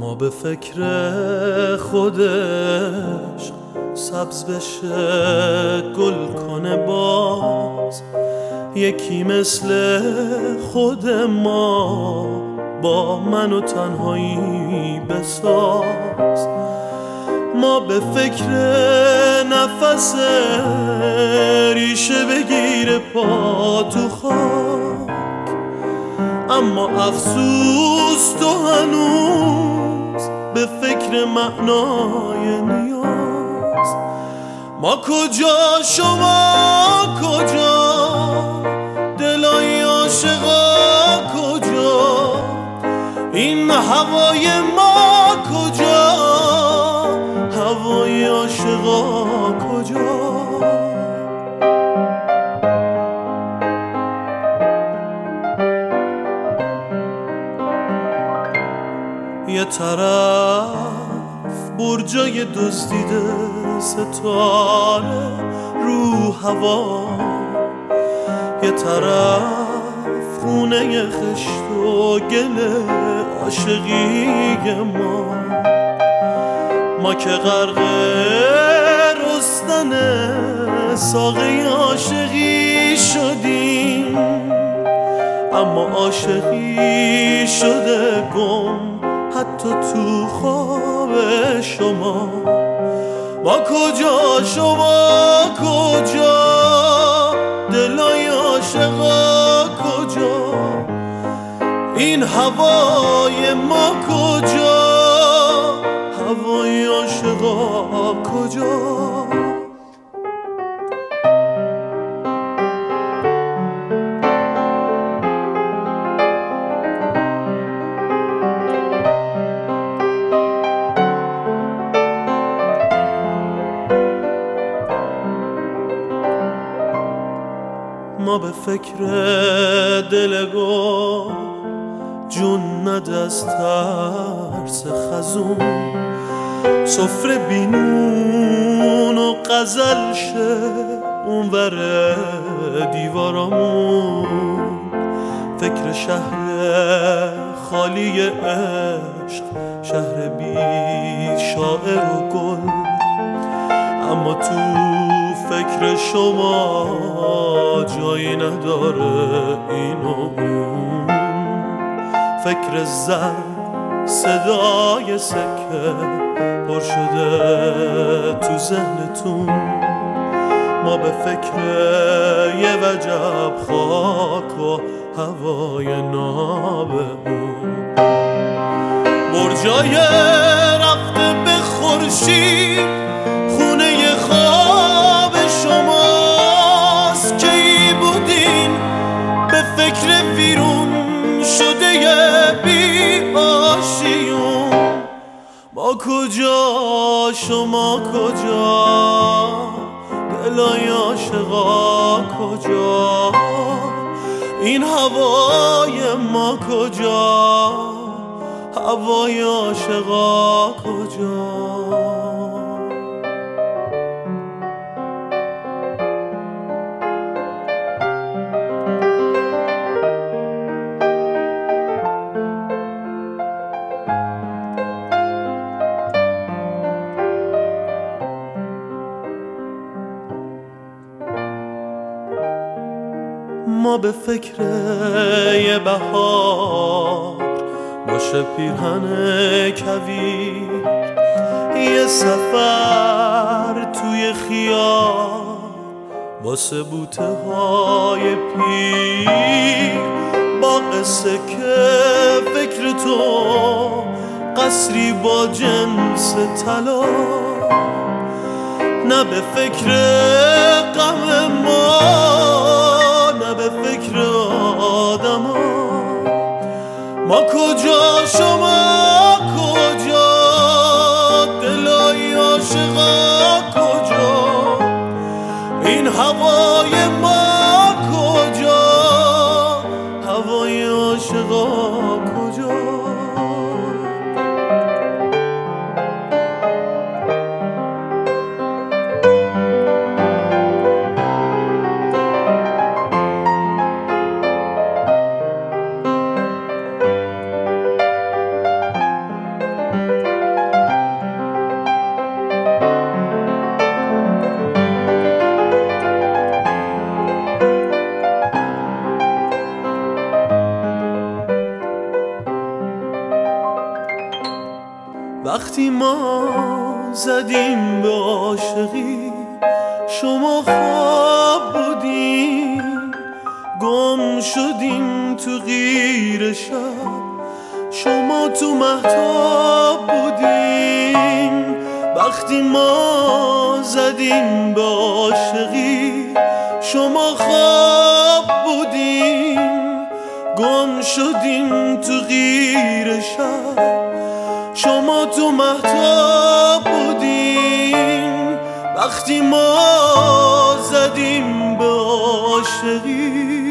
ما به فکر خودش سبز بشه گل کنه باز، یکی مثل خود ما با من و تنهایی بساز. ما به فکر نفس ریشه بگیره پا تو خاک، اما افسوس تو هنوز به فکر معنای نیاز. ما کجا شما کجا، دلای عاشقا کجا، این هوای ما کجا، هوای عاشقا کجا. یه طرف برجای دزدیده ستاره رو هوا، یه طرف خونه خشت و گل عاشقی ما که غرق رستن ساقه عاشقی شدیم، اما عاشقی شده گم حتی تو خواب شما. ما کجا شما کجا، دلای عاشقا کجا، این هوای ما کجا، هوای عاشقا کجا. ما به فکر دل گل جون نده از ترس خزون، سفره بینون و غزل شه اونور دیوارامون. فکر شهر خالی عشق، شهر بی شاعر و گل، اما تو فکر شما جایی نداره این و اون. فکر زر صدای سکه پر شده تو ذهنتون. ما به فکر یه وجب خاک و هوای نابمون. برجای رفته به خورشید خونه خواب شماست، که ای بودین به فکر ویرون شده بی آشیون. ما کجا شما کجا، دلای عاشقا کجا، این هوای ما کجا، هوای عاشقا کجا. ما به فکر یه بهار باشه پیرهن کویر، یه سفر توی خیال واسه بوته های پیر، با قصه که فکر تو قصری با جنس طلا، نه به فکر غم ما نه به فکر آدما. ما کجا شما کجا، دلای عاشقا کجا، این هوای ما کجا، هوای عاشقا کجا. وقتی ما زدیم به عاشقی شما خواب بودیم، گم شدیم تو غیر شب، شما تو مهتاب بودیم. وقتی ما زدیم به عاشقی شما خواب بودیم، گم شدیم تو غیر شب، شما تو مهتاب بودیم. وقتی ما زدیم به عاشقی